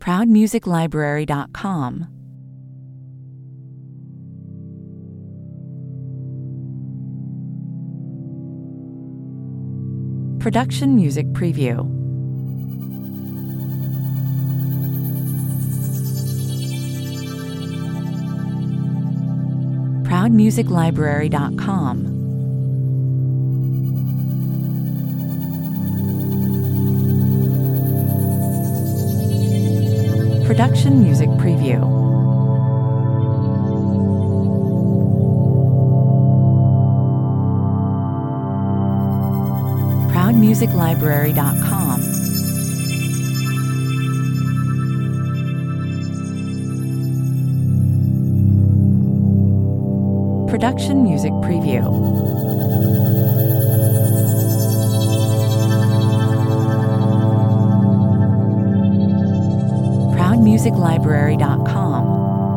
ProudMusicLibrary.com. Production Music Preview. ProudMusicLibrary.com. Production Music Preview. ProudMusicLibrary.com. Production Music Preview. ProudMusicLibrary.com.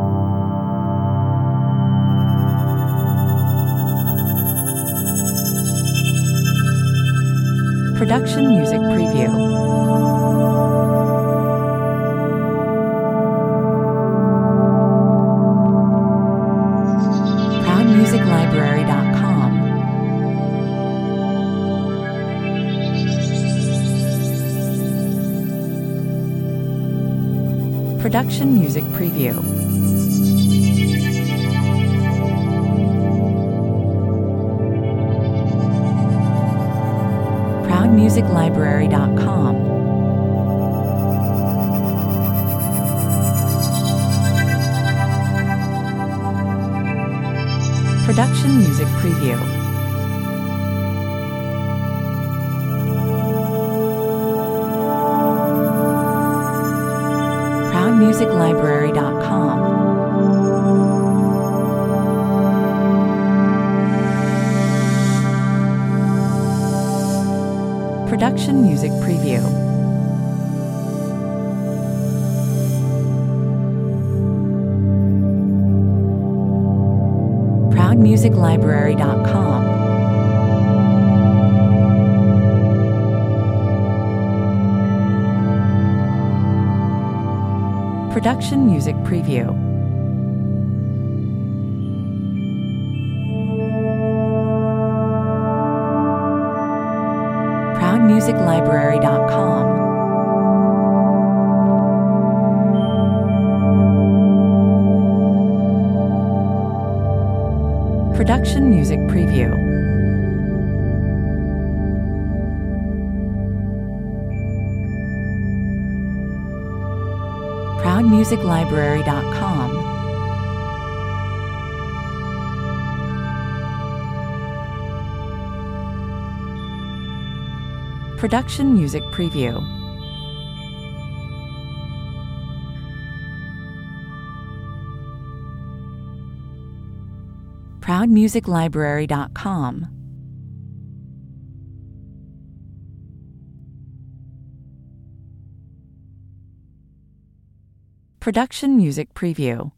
Production Music Preview. ProudMusicLibrary.com. Production Music Preview. ProudMusicLibrary.com. Production Music Preview. ProudMusicLibrary.com. Production Music Preview. ProudMusicLibrary.com. Production Music Preview. ProudMusicLibrary.com. Production Music Preview. ProudMusicLibrary.com. Production Music Preview. ProudMusicLibrary.com. Production Music Preview.